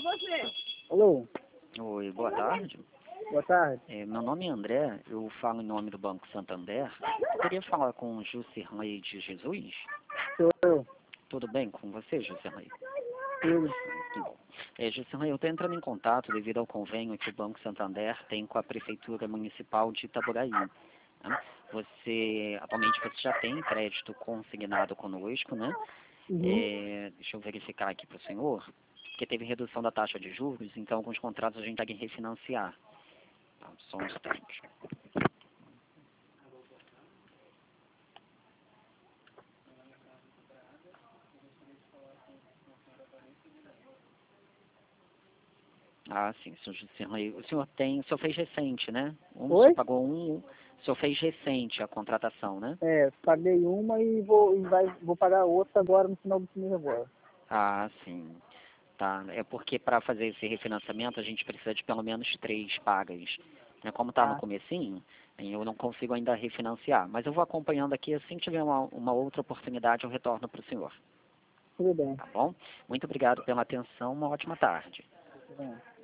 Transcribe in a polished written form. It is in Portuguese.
Alô, Oi, boa tarde. boa tarde. Meu nome é André, eu falo em nome do Banco Santander. Eu queria falar com o Jucirley de Jesus. Sou eu. Tudo bem com você, Jucirley? Tudo. Que bom. Jucirley, eu estou entrando em contato devido ao convênio que o Banco Santander tem com a Prefeitura Municipal de Itaboraí, né? Atualmente você já tem crédito consignado conosco, né? Uhum. Deixa eu verificar aqui para o senhor, porque teve redução da taxa de juros, então alguns contratos a gente tem que refinanciar. Tá, só um instante. Ah, sim, senhor Jucirley. O senhor fez recente, né? O senhor Oi? pagou o senhor fez recente a contratação, né? Paguei uma e vou pagar outra agora no final do mês agora. Ah, sim. Tá. É porque para fazer esse refinanciamento a gente precisa de pelo menos 3 pagas. Né? Como está no Tá, comecinho, eu não consigo ainda refinanciar. Mas eu vou acompanhando aqui, assim que tiver uma outra oportunidade eu retorno para o senhor. tudo bem. Tá bom? Muito obrigado pela atenção, uma ótima tarde. Tudo bem.